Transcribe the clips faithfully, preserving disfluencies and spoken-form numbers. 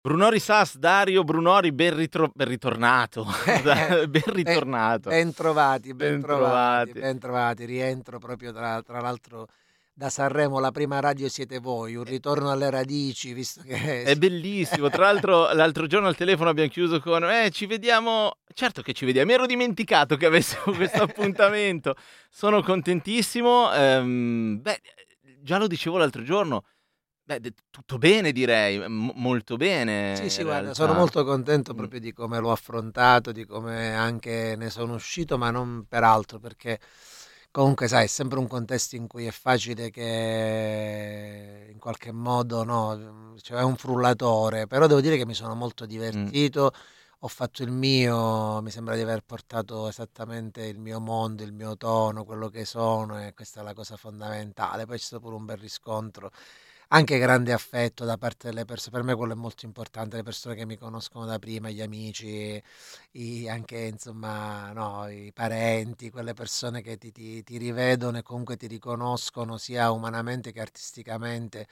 Brunori Sass, Dario Brunori, ben, ritro- ben ritornato, ben Eh, ritornato, ben trovati, ben ben trovati, trovati. ben trovati. Rientro proprio tra, tra l'altro da Sanremo, la prima radio siete voi, un È ritorno alle radici, visto che è si- bellissimo, tra l'altro l'altro giorno al telefono abbiamo chiuso con "Eh, ci vediamo", certo che ci vediamo, mi ero dimenticato che avessimo questo appuntamento, sono contentissimo, ehm, beh, già lo dicevo l'altro giorno, beh, de- tutto bene direi, m- molto Sì, bene sì, in guarda, sono realtà. molto contento Mm. proprio di come l'ho affrontato, di come anche ne sono uscito, ma non per altro, perché comunque, sai, è sempre un contesto in cui è facile che in qualche modo, no, cioè è un frullatore, però devo dire che mi sono molto Mm. divertito, ho fatto il mio, mi sembra di aver portato esattamente il mio mondo, il mio tono, quello che sono, e questa è la cosa fondamentale. Poi c'è stato pure un bel riscontro, anche grande affetto da parte delle persone. Per me quello è molto importante, le persone che mi conoscono da prima, gli amici, i- anche insomma, no, i parenti, quelle persone che ti, ti- ti rivedono e comunque ti riconoscono sia umanamente che artisticamente.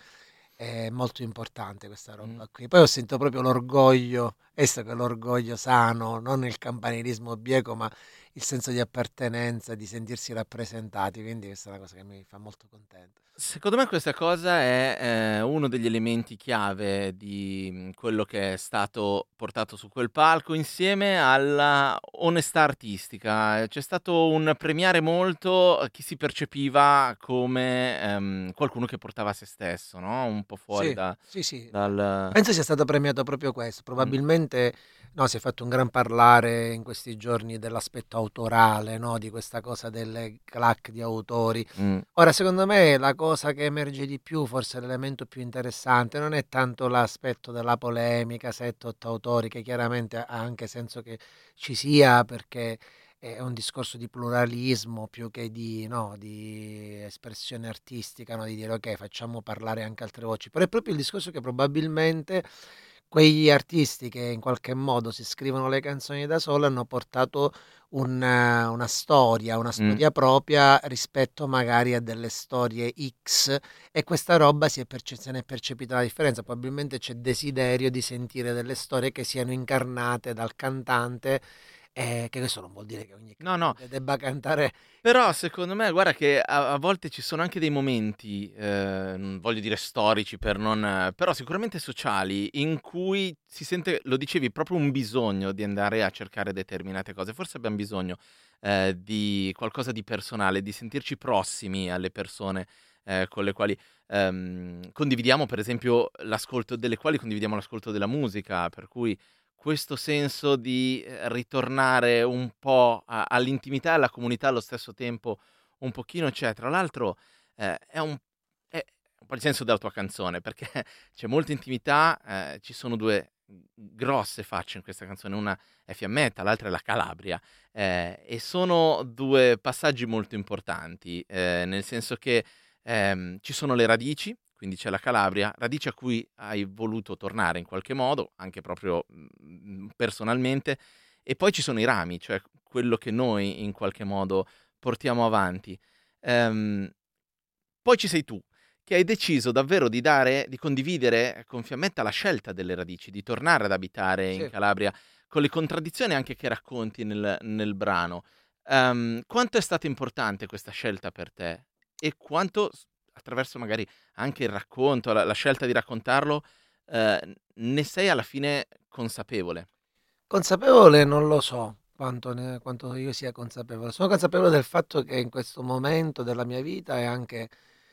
È molto importante questa Mm. roba qui. Poi ho sentito proprio l'orgoglio, questo che è l'orgoglio sano, non il campanilismo bieco, ma il senso di appartenenza, di sentirsi rappresentati. Quindi questa è una cosa che mi fa molto contento. Secondo me questa cosa è eh, uno degli elementi chiave di mh, quello che è stato portato su quel palco insieme alla onestà artistica. C'è stato un premiare molto chi si percepiva come ehm, qualcuno che portava se stesso, no? Un po' fuori Sì, da- sì, sì. dal... Penso sia stato premiato proprio questo. Mm. Probabilmente no, si è fatto un gran parlare in questi giorni dell'aspetto autorale, no? Di questa cosa delle clac di autori. Mm. Ora, secondo me la cosa che emerge di più, forse l'elemento più interessante, non è tanto l'aspetto della polemica, sette, otto autori, che chiaramente ha anche senso che ci sia, perché è un discorso di pluralismo più che di, no, di espressione artistica, no, di dire ok, facciamo parlare anche altre voci, però è proprio il discorso che probabilmente quegli artisti che in qualche modo si scrivono le canzoni da solo hanno portato un, eh, una storia, una Mm. storia propria rispetto magari a delle storie X, e questa roba si è perce- se ne è percepita la differenza. Probabilmente c'è desiderio di sentire delle storie che siano incarnate dal cantante, eh, che questo non vuol dire che ogni No, no, cantante debba cantare. però secondo me, guarda che a, a volte ci sono anche dei momenti, eh, non voglio dire storici per non, eh, però sicuramente sociali, in cui si sente, lo dicevi, proprio un bisogno di andare a cercare determinate cose. Forse abbiamo bisogno eh, di qualcosa di personale, di sentirci prossimi alle persone eh, con le quali ehm, condividiamo, per esempio, l'ascolto, delle quali condividiamo l'ascolto della musica, per cui questo senso di eh, ritornare un po' a- all'intimità e alla comunità allo stesso tempo un pochino c'è. Tra l'altro eh, è un, è un po' il senso della tua canzone, perché c'è molta intimità, eh, ci sono due grosse facce in questa canzone, una è Fiammetta, l'altra è la Calabria, eh, e sono due passaggi molto importanti, eh, nel senso che ehm, ci sono le radici, quindi c'è la Calabria, radici a cui hai voluto tornare in qualche modo, anche proprio mm, personalmente, e poi ci sono i rami, cioè quello che noi in qualche modo portiamo avanti. Ehm, Poi ci sei tu, che hai deciso davvero di dare, di condividere con Fiammetta la scelta delle radici, di tornare ad abitare in Sì. Calabria, con le contraddizioni anche che racconti nel, nel brano. Ehm, quanto è stata importante questa scelta per te? E quanto, s- attraverso magari anche il racconto, la, la scelta di raccontarlo, eh, ne sei alla fine consapevole? Consapevole non lo so quanto, ne- quanto io sia consapevole. Sono consapevole del fatto che in questo momento della mia vita, e anche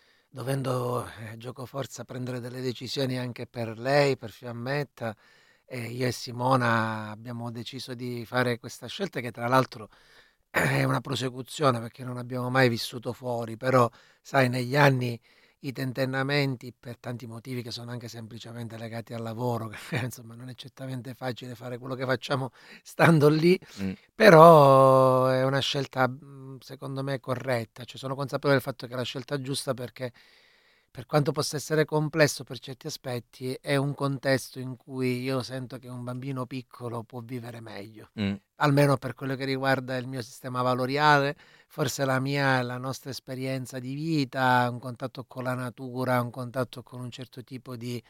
dovendo, eh, giocoforza, prendere delle decisioni anche per lei, per Fiammetta, e io e Simona abbiamo deciso di fare questa scelta, che tra l'altro è una prosecuzione perché non abbiamo mai vissuto fuori, però sai, negli anni i tentennamenti, per tanti motivi che sono anche semplicemente legati al lavoro, che insomma non è certamente facile fare quello che facciamo stando lì, Mm. però è una scelta, mh, secondo me, corretta. Cioè, sono consapevole del fatto che è la scelta giusta, perché per quanto possa essere complesso per certi aspetti, è un contesto in cui io sento che un bambino piccolo può vivere meglio, Mm. almeno per quello che riguarda il mio sistema valoriale, forse la mia, la nostra esperienza di vita, un contatto con la natura, un contatto con un certo tipo di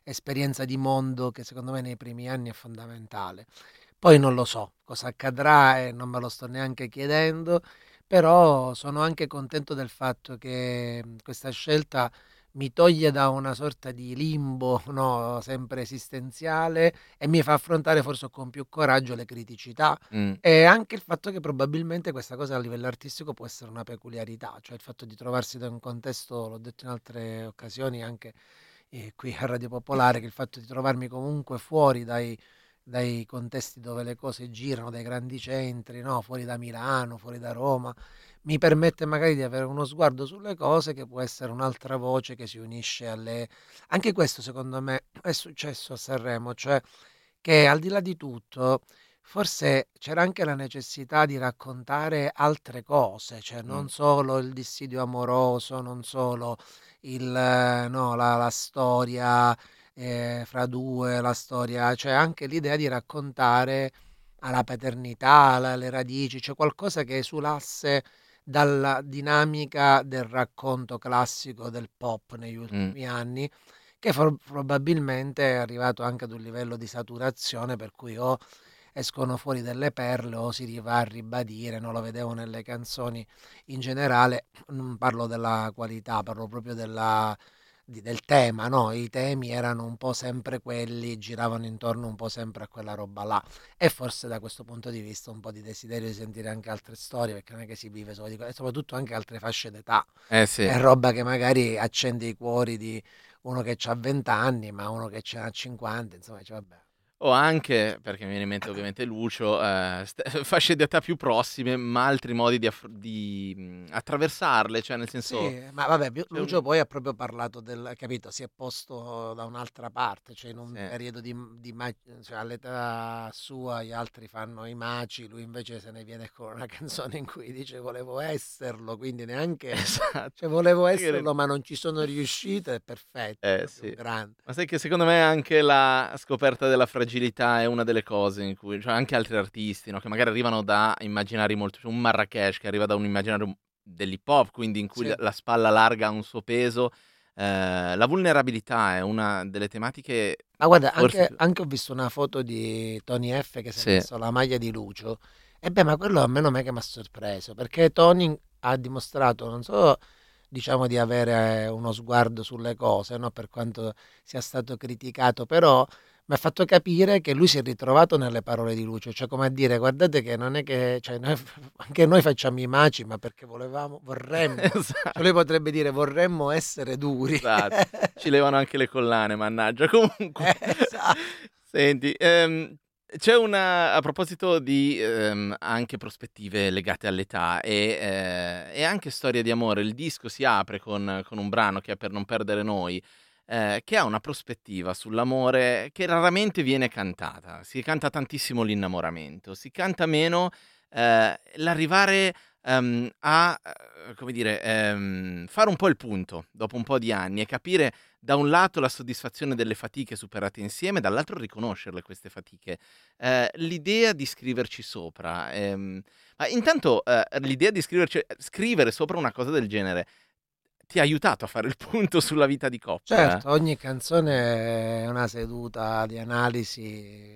esperienza di mondo che secondo me nei primi anni è fondamentale. Poi non lo so cosa accadrà e non me lo sto neanche chiedendo, però sono anche contento del fatto che mh, questa scelta mi toglie da una sorta di limbo, no, sempre esistenziale e mi fa affrontare forse con più coraggio le criticità Mh. e anche il fatto che probabilmente questa cosa a livello artistico può essere una peculiarità, cioè il fatto di trovarsi da un contesto, l'ho detto in altre occasioni anche eh, qui a Radio Popolare, che il fatto di trovarmi comunque fuori dai, dai contesti dove le cose girano, dai grandi centri, no? Fuori da Milano, fuori da Roma, mi permette magari di avere uno sguardo sulle cose che può essere un'altra voce che si unisce alle... Anche questo secondo me è successo a Sanremo, cioè che al di là di tutto, forse c'era anche la necessità di raccontare altre cose, cioè Mh. non solo il dissidio amoroso, non solo il, eh, no, la, la storia eh, fra due, la storia, cioè anche l'idea di raccontare alla paternità, alla- alle radici, cioè qualcosa che esulasse dalla dinamica del racconto classico del pop negli Mh. ultimi anni che for- probabilmente è arrivato anche ad un livello di saturazione per cui o escono fuori delle perle o si va a ribadire, non lo vedevo nelle canzoni in generale, non parlo della qualità, parlo proprio della, di- del tema, no? I temi erano un po' sempre quelli, giravano intorno un po' sempre a quella roba là e forse da questo punto di vista un po' di desiderio di sentire anche altre storie perché non è che si vive solo di quello, e soprattutto anche altre fasce d'età, Eh sì. è roba che magari accende i cuori di uno che ha venti anni, ma uno che ce n'ha cinquanta, insomma, dice vabbè. O anche, perché mi viene in mente ovviamente Lucio, ehm, st fasce di età più prossime, ma altri modi di aff di, mhmm, attraversarle, cioè nel senso Sì, ma vabbè, Piu- c'è Lucio un poi ha proprio parlato del, capito, si è posto da un'altra parte, cioè in un sì. periodo di, di ma- cioè all'età sua gli altri fanno i maci, lui invece se ne viene con una canzone in cui dice volevo esserlo, quindi neanche, Esatto. cioè volevo Sai che esserlo ma non ci sono riuscito, è perfetto, è eh proprio un sì. grande. Ma sai che secondo me anche la scoperta della fragilità è una delle cose in cui cioè anche altri artisti, no, che magari arrivano da immaginari molto più un Marracash che arriva da un immaginario dell'hip hop, quindi in cui Sì. la la spalla larga ha un suo peso, ehm, la vulnerabilità è una delle tematiche Ma guarda, forse anche, più anche ho visto una foto di Tony F che si è sì, messo la maglia di Lucio. E beh, ma quello a me non è che mi ha sorpreso, perché Tony ha dimostrato non solo, diciamo, di avere uno sguardo sulle cose, no? Per quanto sia stato criticato, però mi ha fatto capire che lui si è ritrovato nelle parole di Lucio, cioè come a dire, guardate che non è che, cioè, noi- anche noi facciamo i maci, ma perché volevamo, vorremmo, cioè esa lui potrebbe dire vorremmo essere duri. esatto. Ci levano anche le collane, mannaggia. Comunque, Eh, esatto. senti, ehm, c'è una a proposito di, ehm, anche prospettive legate all'età e ehm, e anche storie di amore, il disco si apre con con un brano che è "Per non perdere noi", ehm, che ha una prospettiva sull'amore che raramente viene cantata. Si canta tantissimo l'innamoramento, si canta meno, ehm, l'arrivare, ehm, a, uhm, come dire, ehm, fare un po' il punto dopo un po' di anni e capire da un lato la soddisfazione delle fatiche superate insieme, dall'altro riconoscerle queste fatiche. Ehm, l'idea di scriverci sopra, ehm ma intanto, ehm, l'idea di scriverci scrivere sopra una cosa del genere ti ha aiutato a fare il punto sulla vita di coppia? Certo, ogni canzone è una seduta di analisi,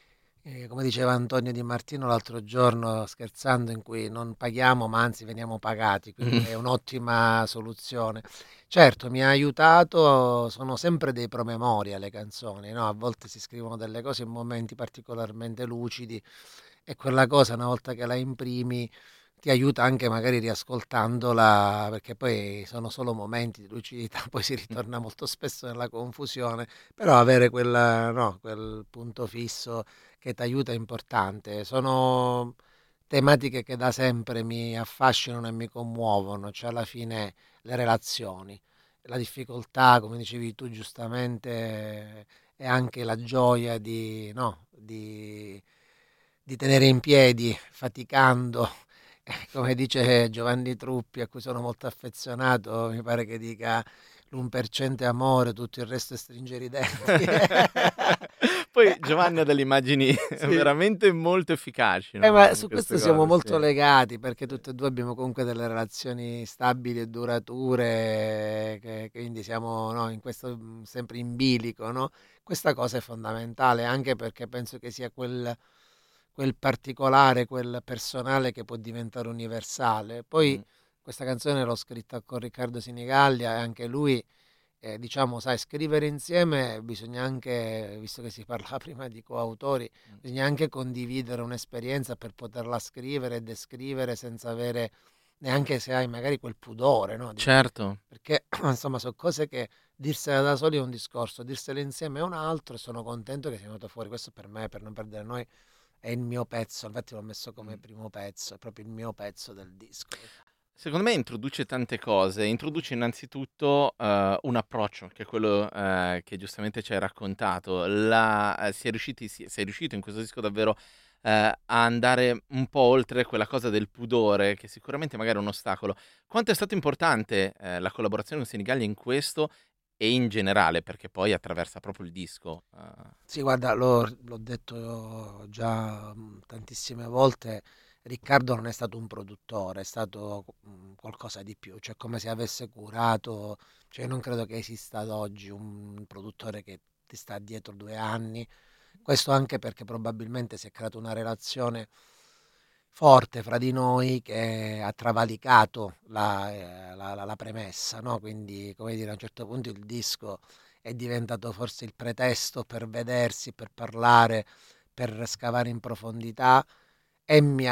eh, come diceva Antonio Di Martino l'altro giorno scherzando, in cui non paghiamo ma anzi veniamo pagati, quindi Mh. è un'ottima soluzione. Certo, mi ha aiutato, sono sempre dei promemoria le canzoni, no? A volte si scrivono delle cose in momenti particolarmente lucidi e quella cosa una volta che la imprimi ti aiuta anche magari riascoltandola, perché poi sono solo momenti di lucidità, poi si ritorna molto spesso nella confusione, però avere quel, no, quel punto fisso che ti aiuta è importante. Sono tematiche che da sempre mi affascinano e mi commuovono, cioè alla fine le relazioni, la difficoltà, come dicevi tu giustamente, e anche la gioia di, no, di, di tenere in piedi, faticando. Eh, Come dice Giovanni Truppi, a cui sono molto affezionato, mi pare che dica l'uno per cento è amore, tutto il resto è stringere i denti. Poi Giovanni ha delle immagini Sì. veramente molto efficaci, Eh, no, ma in su queste questo siamo cose, molto sì. legati perché Sì. tutte e due abbiamo comunque delle relazioni stabili e durature, che quindi siamo, no, in questo mh, sempre in bilico, no? Questa cosa è fondamentale anche perché penso che sia quel, quel particolare, quel personale che può diventare universale. Poi Mh. questa canzone l'ho scritta con Riccardo Sinigallia e anche lui, eh, diciamo, sai, scrivere insieme bisogna anche, visto che si parlava prima di coautori, Mh. bisogna anche condividere un'esperienza per poterla scrivere e descrivere senza avere neanche se hai magari quel pudore, no? Di- Certo. perché insomma sono cose che dirsele da soli è un discorso, dirsele insieme è un altro e sono contento che sia venuto fuori. Questo per me, per non perdere noi, è il mio pezzo, infatti l'ho messo come Mh. primo pezzo, è proprio il mio pezzo del disco. Secondo me introduce tante cose. Introduce innanzitutto, uhm, un approccio che è quello, ehm, che giustamente ci hai raccontato. La ehm, si è riusciti si sei riuscito in questo disco davvero, ehm, a andare un po' oltre quella cosa del pudore, che sicuramente magari è un ostacolo. Quanto è stato importante, ehm, la collaborazione con Senigallia in questo e in generale, perché poi attraversa proprio il disco, uhm Sì, guarda, l'ho l'ho detto già mh, tantissime volte, Riccardo non è stato un produttore, è stato mh, qualcosa di più, cioè come se avesse curato, cioè non credo che esista ad oggi un produttore che ti sta dietro due anni, questo anche perché probabilmente si è creata una relazione forte fra di noi che ha travalicato la, eh, la- la- la premessa, no? Quindi, come dire, a un certo punto il disco è diventato forse il pretesto per vedersi, per parlare, per scavare in profondità e mi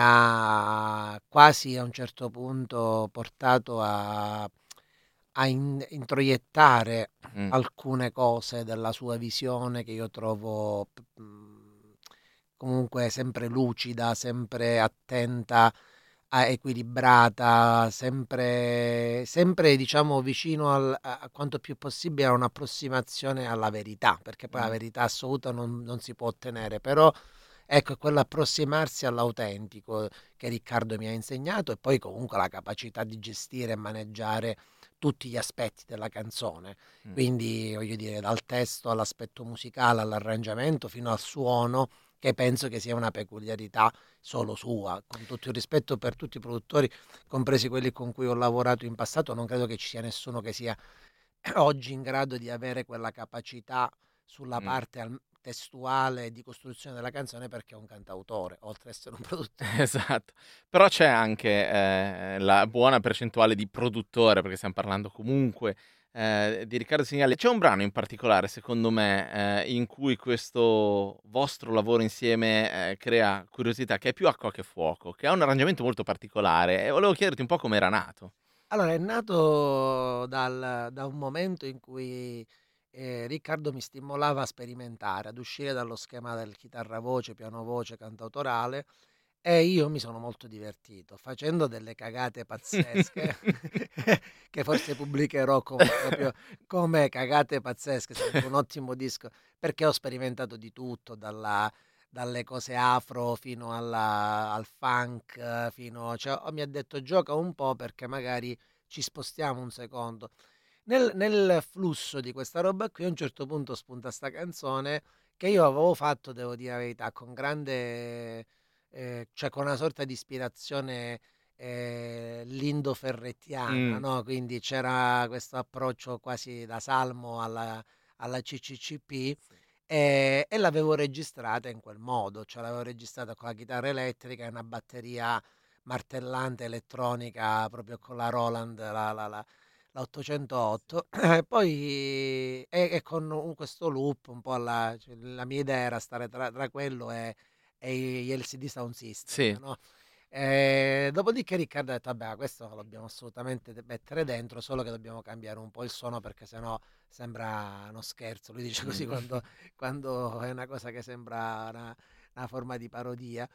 ha quasi a un certo punto portato a, a in- introiettare mh, alcune cose della sua visione che io trovo mh, comunque sempre lucida, sempre attenta, a- equilibrata, sempre, sempre diciamo vicino al- a, a quanto più possibile a un'approssimazione alla verità, perché poi la mh, verità assoluta non, non si può ottenere, però ecco, è quell'approssimarsi all'autentico che Riccardo mi ha insegnato e poi comunque la capacità di gestire e maneggiare tutti gli aspetti della canzone, mh. quindi voglio dire dal testo all'aspetto musicale, all'arrangiamento fino al suono, che penso che sia una peculiarità solo sua, con tutto il rispetto per tutti i produttori, compresi quelli con cui ho lavorato in passato, non credo che ci sia nessuno che sia oggi in grado di avere quella capacità sulla Mh. parte al- testuale di costruzione della canzone perché è un cantautore, oltre ad essere un produttore. Esatto. Però c'è anche, ehm, la buona percentuale di produttore, perché stiam parlando comunque, ehm, di Riccardo Sinigalli. C'è un brano in particolare, secondo me, ehm, in cui questo vostro lavoro insieme, ehm, crea curiosità, che è più acqua che fuoco, che ha un arrangiamento molto particolare e volevo chiederti un po' com'era nato. Allora, è nato dal- da un momento in cui eh, Riccardo mi stimolava a sperimentare, ad uscire dallo schema del chitarra voce, piano voce, cantautorale e io mi sono molto divertito facendo delle cagate pazzesche che forse pubblicherò come, proprio come cagate pazzesche, sarebbe un ottimo disco perché ho sperimentato di tutto, dalla- dalle cose afro fino alla- al funk, eh, fino, cioè, oh, mi ha detto gioca un po' perché magari ci spostiamo un secondo. Nel, nel flusso di questa roba qui a un certo punto spunta sta canzone che io avevo fatto, devo dire la verità, con grande, eh, cioè con una sorta di ispirazione eh, lindo-ferrettiana, Mh, no? Quindi c'era questo approccio quasi da salmo alla, alla C C C P sì. e, e l'avevo registrata in quel modo, cioè l'avevo registrata con la chitarra elettrica e una batteria martellante elettronica proprio con la Roland, la, la, la, la ottocentotto, e poi e, e con un- questo loop un po' alla, cioè, la mia idea era stare tra, tra quello e, e gli L C D Sound System, Sì. no? E dopodiché Riccardo ha detto, vabbè, questo lo dobbiamo assolutamente de- mettere dentro, solo che dobbiamo cambiare un po' il suono perché sennò sembra uno scherzo. Lui dice così Mh. quando, quando è una cosa che sembra una, una forma di parodia.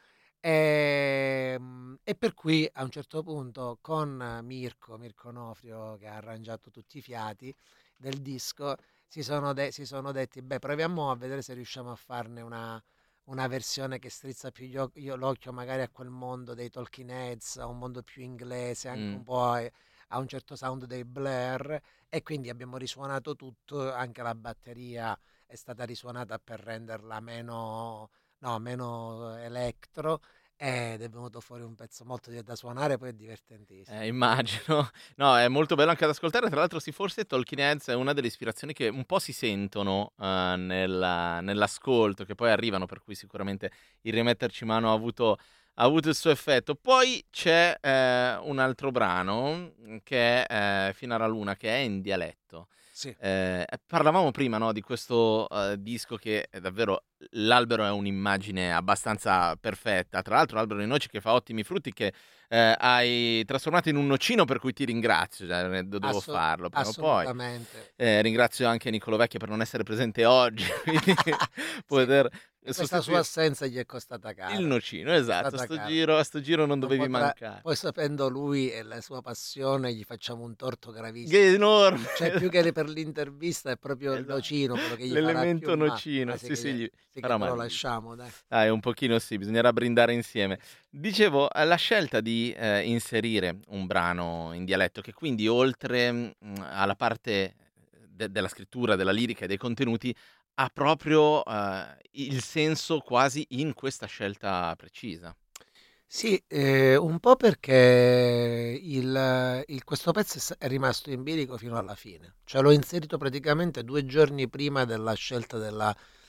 Ehm, E, per cui a un certo punto con Mirko, Mirko Nofrio che ha arrangiato tutti i fiati del disco, si sono, de- si sono detti, beh, proviamo a vedere se riusciamo a farne una, una versione che strizza più gli oc- io- l'occhio magari a quel mondo dei Talking Heads, a un mondo più inglese, anche Mh. un po' a, a un certo sound dei Blair, e quindi abbiamo risuonato tutto, anche la batteria è stata risuonata per renderla meno, no, meno electro, ed è venuto fuori un pezzo molto di- da suonare, poi è divertentissimo. Eh, immagino. No, è molto bello anche ad ascoltare. Tra l'altro, sì, forse Talking Heads è una delle ispirazioni che un po' si sentono eh, nella- nell'ascolto, che poi arrivano, per cui sicuramente il rimetterci mano ha avuto, ha avuto il suo effetto. Poi c'è eh, un altro brano mm, che è eh, Fino alla Luna, che è in dialetto. Sì. Eh, parlavamo prima, no, di questo eh, disco che è davvero l'albero è un'immagine abbastanza perfetta. Tra l'altro, l'albero di noci che fa ottimi frutti che eh, hai trasformato in un nocino, per cui ti ringrazio, cioè, eh, dovevo Asso- farlo prima o poi. assolutamente. Eh, ringrazio anche Niccolò Vecchia per non essere presente oggi, quindi Sì, poter e questa sua sostituire assenza gli è costata il cara. nocino, È esatto, costata sto cara. giro, a sto giro non Non dovevi potrà, mancare. poi sapendo lui e la sua passione, gli facciamo un torto gravissimo. Che enorme! Cioè, più che per l'intervista è proprio il Esatto. nocino quello che gli farà più L'elemento male. nocino, Quasi sì, che, sì, gli- gli sì che farà te lo malissimo. lasciamo, dai. Dai, un pochino sì, bisognerà brindare insieme. Dicevo, eh, la scelta di eh, inserire un brano in dialetto, che quindi oltre mm, alla parte de- della scrittura, della lirica e dei contenuti, ha proprio eh, il senso quasi in questa scelta precisa. Sì, eh, un po' perché il, il- questo pezzo è s- è rimasto in bilico fino alla fine. Cioè l'ho inserito praticamente due giorni prima della scelta della,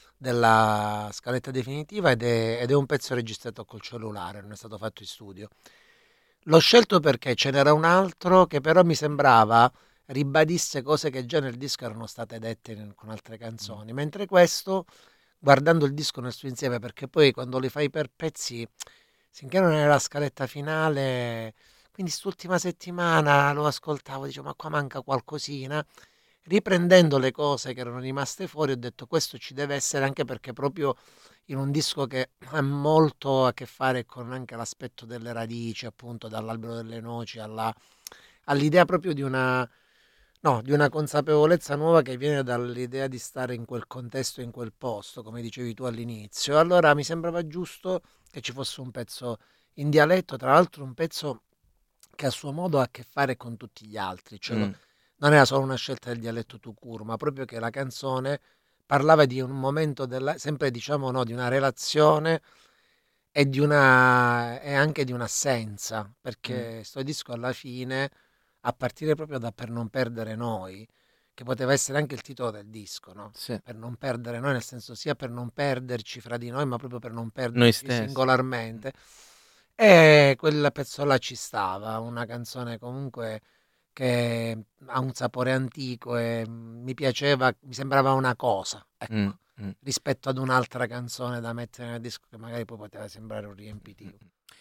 della scaletta definitiva ed è, ed è un pezzo registrato col cellulare, non è stato fatto in studio. L'ho scelto perché ce n'era un altro che però mi sembrava ribadisse cose che già nel disco erano state dette in- con altre Mm. canzoni, mentre questo, guardando il disco nel suo insieme, perché poi quando li fai per pezzi, finché non era la scaletta finale, quindi quest'ultima settimana lo ascoltavo, dicevo, ma qua manca qualcosina. Riprendendo le cose che erano rimaste fuori, ho detto questo ci deve essere, anche perché proprio in un disco che ha molto a che fare con anche l'aspetto delle radici, appunto dall'albero delle noci alla, all'idea proprio di una, no, di una consapevolezza nuova che viene dall'idea di stare in quel contesto, in quel posto, come dicevi tu all'inizio. Allora mi sembrava giusto che ci fosse un pezzo in dialetto, tra l'altro un pezzo che a suo modo ha a che fare con tutti gli altri, cioè lo- Mm. non era solo una scelta del dialetto tout court, ma proprio che la canzone parlava di un momento della, sempre diciamo no, di una relazione e di una e anche di un'assenza, Mm. perché sto disco alla fine, a partire proprio da Per non perdere noi, che poteva essere anche il titolo del disco, no? Sì. Per non perdere noi, nel senso sia per non perderci fra di noi, ma proprio per non Noi perderci stessi. Mm. singolarmente. E quel pezzo là ci stava, una canzone comunque che ha un sapore antico e mm, mi piaceva, mi sembrava una cosa, Mm. ecco, Mm. rispetto ad un'altra canzone da mettere nel disco che magari poi poteva sembrare un riempitivo.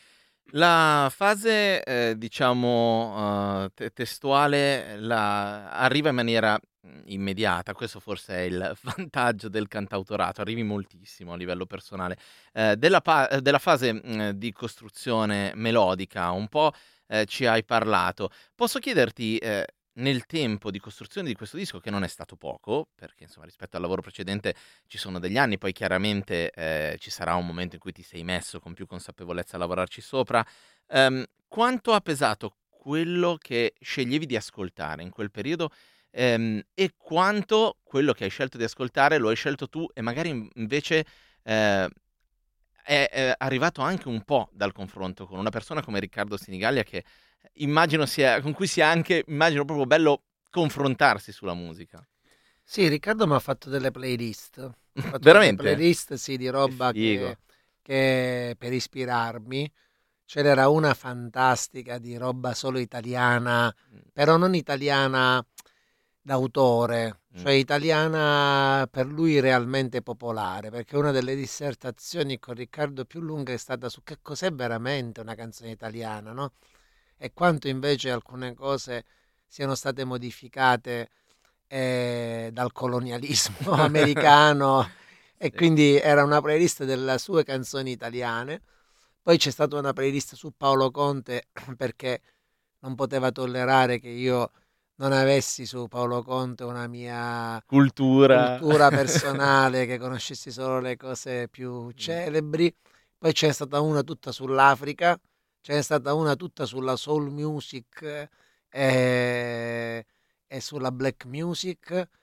La fase, ehm, diciamo, uhm, te testuale la arriva in maniera, mhmm, immediata, questo forse è il vantaggio del cantautorato, arrivi moltissimo a livello personale. Ehm, della pa ehm, della fase, mhmm, di costruzione melodica un po', ehm, ci hai parlato. Posso chiederti, ehm, nel tempo di costruzione di questo disco, che non è stato poco, perché insomma rispetto al lavoro precedente ci sono degli anni, poi chiaramente eh, ci sarà un momento in cui ti sei messo con più consapevolezza a lavorarci sopra. Ehm, quanto ha pesato quello che sceglievi di ascoltare in quel periodo ehm, e quanto quello che hai scelto di ascoltare lo hai scelto tu e magari in- invece eh, è, è arrivato anche un po' dal confronto con una persona come Riccardo Sinigallia che immagino sia, con cui sia anche, immagino proprio bello confrontarsi sulla musica. Sì, Riccardo mi ha fatto delle playlist, ha fatto delle Veramente? playlist, sì, di Che roba figo. che, che per ispirarmi. Ce n'era una fantastica di roba solo italiana, Mm, però non italiana d'autore, mm, cioè italiana per lui realmente popolare, perché una delle dissertazioni con Riccardo più lunga è stata su che cos'è veramente una canzone italiana, no? E quanto invece alcune cose siano state modificate eh, dal colonialismo americano, e sì. quindi era una playlist delle sue canzoni italiane. Poi c'è stata una playlist su Paolo Conte perché non poteva tollerare che io non avessi su Paolo Conte una mia Cultura. cultura personale, che conoscessi solo le cose più Mm, celebri. Poi c'è stata una tutta sull'Africa, c'è stata una tutta sulla soul music eh, e, e sulla black music.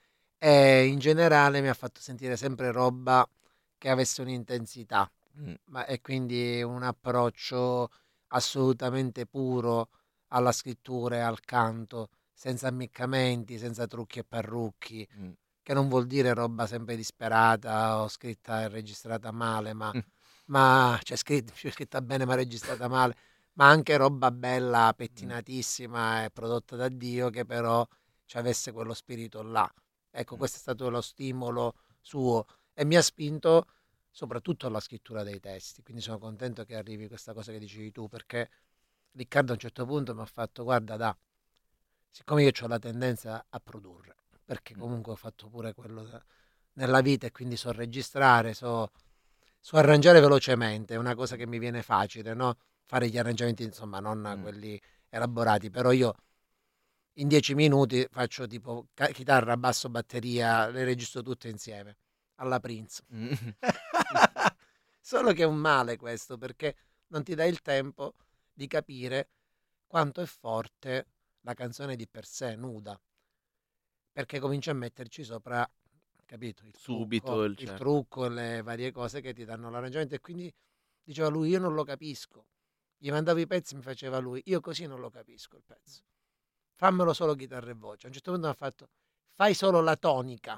e in generale mi ha fatto sentire sempre roba che avesse un'intensità, Mh. ma e quindi un approccio assolutamente puro alla scrittura e al canto, senza ammiccamenti, senza trucchi e parrucchi, Mh. che non vuol dire roba sempre disperata o scritta e registrata male, ma, Mh. ma cioè scritta, scritta bene ma registrata male, ma anche roba bella, Mh. pettinatissima e prodotta da Dio, che però ci avesse quello spirito là. Ecco, Mh. questo è stato lo stimolo suo e mi ha spinto soprattutto alla scrittura dei testi. Quindi sono contento che arrivi questa cosa che dicevi tu, perché Riccardo a un certo punto mi ha fatto, guarda, da, siccome io ho la tendenza a produrre, perché Mh. comunque ho fatto pure quello da- nella vita e quindi so registrare, so, so arrangiare velocemente, è una cosa che mi viene facile, no? Fare gli arrangiamenti, insomma, non Mh. quelli elaborati, però io in dieci minuti faccio tipo ca- chitarra, basso, batteria, le registro tutte insieme, alla Prince. Mh. Solo che è un male questo, perché non ti dai il tempo di capire quanto è forte la canzone di per sé, nuda, perché cominci a metterci sopra, capito, il Subito trucco, il il certo. trucco, le varie cose che ti danno l'arrangiamento. E quindi diceva lui, io non lo capisco. Gli mandavo i pezzi, mi faceva lui, io così non lo capisco il pezzo. Fammelo solo chitarra e voce. A un certo punto mi ha fatto, fai solo la tonica.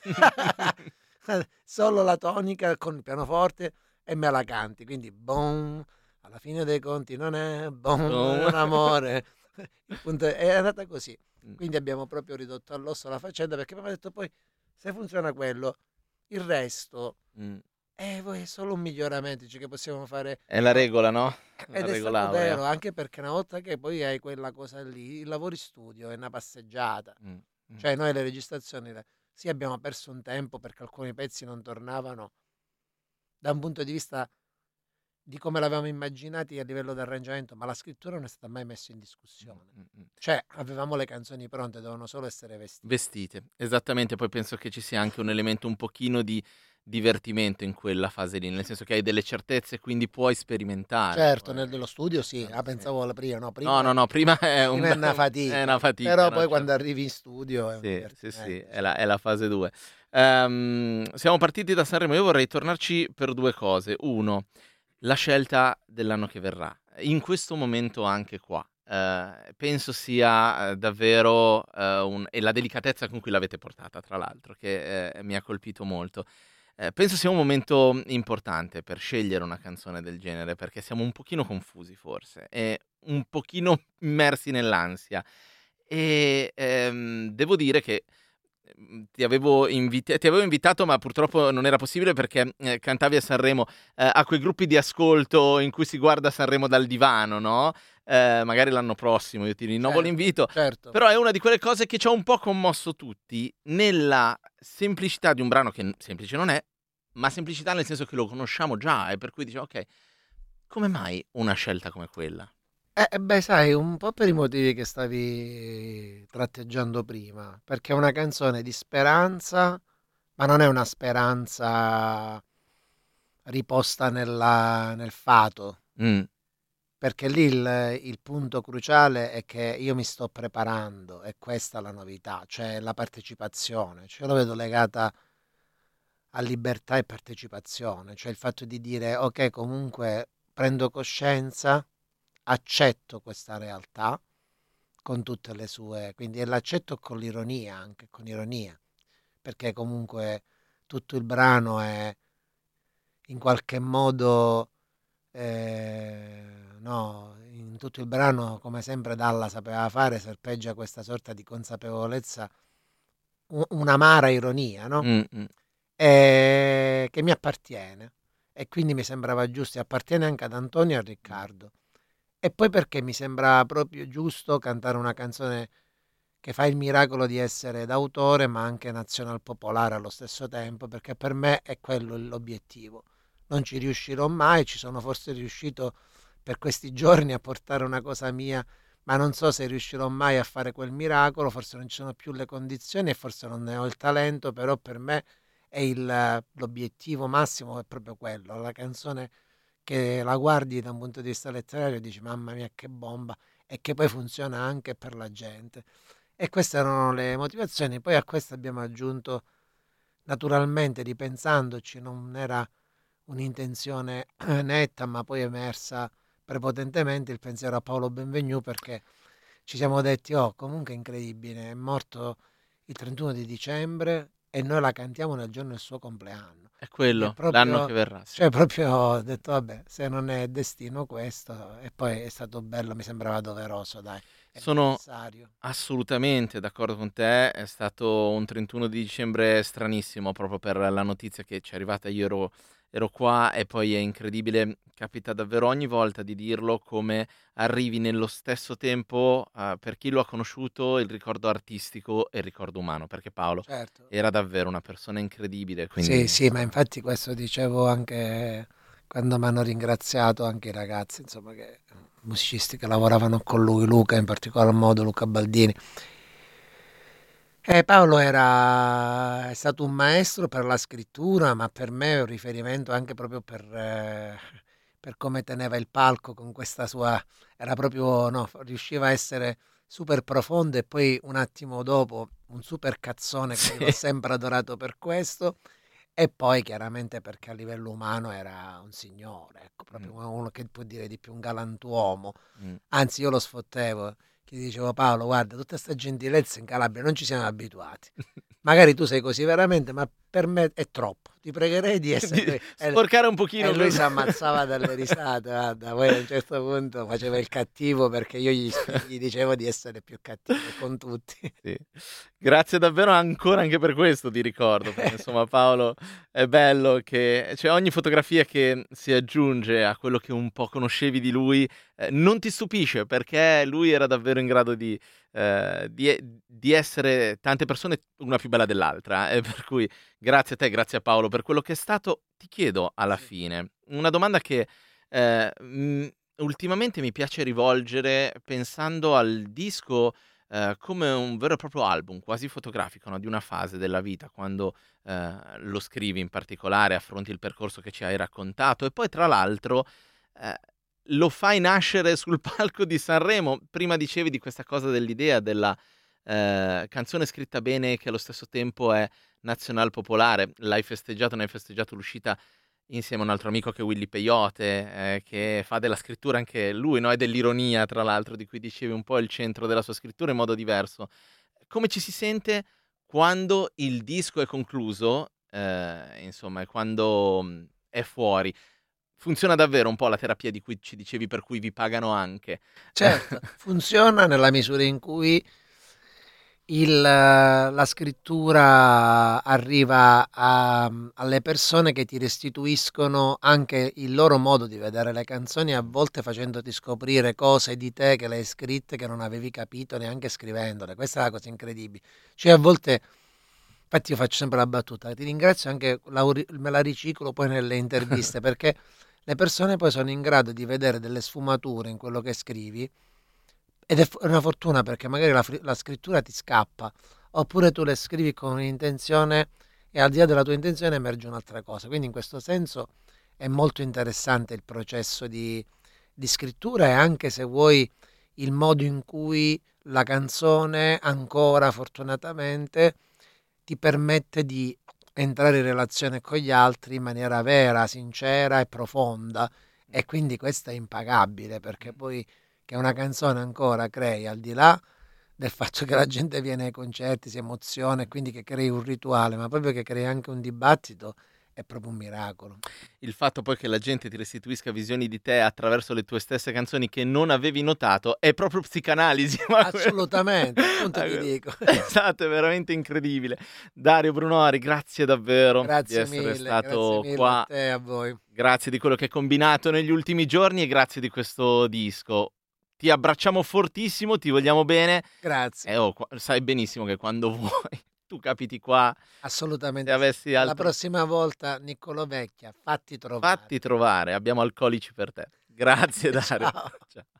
Solo la tonica con il pianoforte e me la canti. Quindi, boom, alla fine dei conti non è, boom, è Oh. un amore. Il punto è, è andata così. Mh. Quindi abbiamo proprio ridotto all'osso la faccenda, perché poi mi ha detto, poi se funziona quello, il resto Mh. è, poi è solo un miglioramento, dice, che possiamo fare. È la No? regola, no, la Ed è regola stato aurea. vero, anche perché una volta che poi hai quella cosa lì, il lavoro in studio è una passeggiata. Mh. Mh. Cioè noi le registrazioni, le- sì, abbiamo perso un tempo perché alcuni pezzi non tornavano da un punto di vista di come l'avevamo immaginati a livello di arrangiamento, ma la scrittura non è stata mai messa in Mh. discussione. Mh. Mh. Cioè avevamo le canzoni pronte, dovevano solo essere vestite. Vestite, esattamente, poi penso che ci sia anche un elemento un pochino di divertimento in quella fase lì, nel senso che hai delle certezze, quindi puoi sperimentare Certo, poi. nel dello studio sì, Eh, ah, sì. pensavo alla prima, no, No, prima, no, no, prima è un prima è be una è una fatica, fatica, però no, poi quando certo. arrivi in studio è un Sì, sì, sì, divertimento. è Cioè. la è la fase due. Ehm, siamo partiti da Sanremo, io vorrei tornarci per due cose. uno, la scelta dell'anno che verrà. In questo momento anche qua, ehm, penso sia, ehm, davvero, ehm, un e la delicatezza con cui l'avete portata tra l'altro, che, ehm, mi ha colpito molto. Ehm, penso sia un momento importante per scegliere una canzone del genere, perché siamo un pochino confusi forse e un pochino immersi nell'ansia. E, ehm, devo dire che, ehm, ti avevo invit ti avevo invitato, ma purtroppo non era possibile perché, ehm, cantavi a Sanremo, ehm, a quei gruppi di ascolto in cui si guarda Sanremo dal divano, no, ehm, magari l'anno prossimo io ti rinnovo Certo, l'invito, certo. però è una di quelle cose che ci ha un po' commosso tutti, nella semplicità di un brano che n semplice non è, ma semplicità nel senso che lo conosciamo già e per cui dici: "Okay, come mai una scelta come quella?" Eh, eh, beh, sai, un po' per i motivi che stavi tratteggiando prima, perché è una canzone di speranza, ma non è una speranza riposta nella- nel fato, Mh. perché lì il, il punto cruciale è che io mi sto preparando, e questa è la novità, cioè la partecipazione, cioè io lo vedo legata a libertà e partecipazione, cioè il fatto di dire, ok, comunque prendo coscienza, accetto questa realtà con tutte le sue, quindi e l'accetto con l'ironia, anche con ironia, perché comunque tutto il brano è in qualche modo, eh, no, in tutto il brano, come sempre Dalla sapeva fare, serpeggia questa sorta di consapevolezza, u- un'amara ironia, no? Mh. Mh. Eh, che mi appartiene, e quindi mi sembrava giusto, e appartiene anche ad Antonio e a Mh. Riccardo. E poi perché mi sembra proprio giusto cantare una canzone che fa il miracolo di essere d'autore ma anche nazional popolare allo stesso tempo, perché per me è quello l'obiettivo. Non ci riuscirò mai, ci sono forse riuscito per questi giorni a portare una cosa mia, ma non so se riuscirò mai a fare quel miracolo, forse non ci sono più le condizioni e forse non ne ho il talento, però per me è il- l'obiettivo massimo, è proprio quello, la canzone che la guardi da un punto di vista letterario e dici mamma mia che bomba, e che poi funziona anche per la gente. E queste erano le motivazioni. Poi a questo abbiamo aggiunto, naturalmente, ripensandoci, non era un'intenzione eh, netta, ma poi emersa prepotentemente il pensiero a Paolo Benvenu, perché ci siamo detti, oh, comunque è incredibile, è morto il trentuno di dicembre e noi la cantiamo nel giorno del suo compleanno. È Quindi è quello, l'anno che proprio, verrà, sì. cioè proprio ho detto, vabbè, se non è destino questo, e poi è stato bello, mi sembrava doveroso, dai, è Sono necessario. assolutamente d'accordo con te, è stato un trentuno di dicembre stranissimo proprio per la notizia che ci è arrivata. Io ero, ero qua e poi è incredibile, capita davvero ogni volta di dirlo, come arrivi nello stesso tempo, eh, per chi lo ha conosciuto, il ricordo artistico e il ricordo umano, perché Paolo Certo. era davvero una persona incredibile, Sì, quindi sì, ma insomma, infatti questo dicevo anche quando mi hanno ringraziato anche i ragazzi, insomma, che musicisti che lavoravano con lui, Luca in particolar modo, Luca Baldini. Eh, Paolo era, è stato un maestro per la scrittura, ma per me è un riferimento anche proprio per, eh, per come teneva il palco con questa sua, era proprio, no, riusciva a essere super profondo e poi un attimo dopo un super cazzone, quindi l'ho sì. sempre adorato per questo. E poi chiaramente perché a livello umano era un signore, ecco, Mm, proprio uno che può dire di più, un galantuomo. mm. Anzi, io lo sfottevo, che gli dicevo Paolo, guarda, tutta questa gentilezza in Calabria non ci siamo abituati. Magari tu sei così veramente, ma per me è troppo. Ti pregherei di essere Di qui. E, sporcare un e pochino lui si così. ammazzava dalle risate, guarda. Poi a un certo punto faceva il cattivo perché io gli, gli dicevo di essere più cattivo con tutti. Sì. Grazie davvero ancora anche per questo ti ricordo, perché insomma Paolo è bello che cioè ogni fotografia che si aggiunge a quello che un po' conoscevi di lui, eh, non ti stupisce perché lui era davvero in grado di, eh, di, e- di essere tante persone una più bella dell'altra, eh, per cui grazie a te, grazie a Paolo per quello che è stato. Ti chiedo alla Sì, fine una domanda che eh, mh, ultimamente mi piace rivolgere pensando al disco eh, come un vero e proprio album, quasi fotografico, no? Di una fase della vita, quando eh, lo scrivi in particolare, affronti il percorso che ci hai raccontato e poi tra l'altro eh, lo fai nascere sul palco di Sanremo. Prima dicevi di questa cosa dell'idea della eh, canzone scritta bene che allo stesso tempo è nazional popolare. L'hai festeggiato, ne hai festeggiato l'uscita insieme a un altro amico che è Willy Peyote, eh, che fa della scrittura anche lui, no? E dell'ironia, tra l'altro, di cui dicevi un po' il centro della sua scrittura in modo diverso. Come ci si sente quando il disco è concluso, eh, insomma, e quando mh, è fuori? Funziona davvero un po' la terapia di cui ci dicevi, per cui vi pagano anche. certo, funziona nella misura in cui il, la scrittura arriva a- alle persone che ti restituiscono anche il loro modo di vedere le canzoni, a volte facendoti scoprire cose di te che le hai scritte che non avevi capito neanche scrivendole. Questa è la cosa incredibile. Cioè a volte, infatti io faccio sempre la battuta, ti ringrazio anche, la, me la riciclo poi nelle interviste perché le persone poi sono in grado di vedere delle sfumature in quello che scrivi ed è f- una fortuna perché magari la, fri- la scrittura ti scappa, oppure tu le scrivi con un'intenzione e al di là della tua intenzione emerge un'altra cosa. Quindi in questo senso è molto interessante il processo di, di scrittura e anche se vuoi il modo in cui la canzone ancora fortunatamente ti permette di entrare in relazione con gli altri in maniera vera, sincera e profonda. E quindi questo è impagabile perché poi che una canzone ancora crei al di là del fatto che la gente viene ai concerti, si emoziona e quindi che crei un rituale, ma proprio che crei anche un dibattito, è proprio un miracolo. Il fatto poi che la gente ti restituisca visioni di te attraverso le tue stesse canzoni che non avevi notato è proprio psicanalisi. Ma que- Assolutamente, appunto ma ti que- dico. esatto, è veramente incredibile. Dario Brunori, grazie davvero di Grazie essere mille, grazie stato mille a qua. te e a voi. Grazie di quello che hai combinato negli ultimi giorni e grazie di questo disco. Ti abbracciamo fortissimo, ti vogliamo bene. Grazie, E oh, qua- sai benissimo che quando vuoi tu capiti qua. Se assolutamente sì. avessi E la altro, prossima volta, Niccolò Vecchia, fatti fatti trovare. trovare, abbiamo alcolici per te. Grazie Dario. Ciao. Ciao.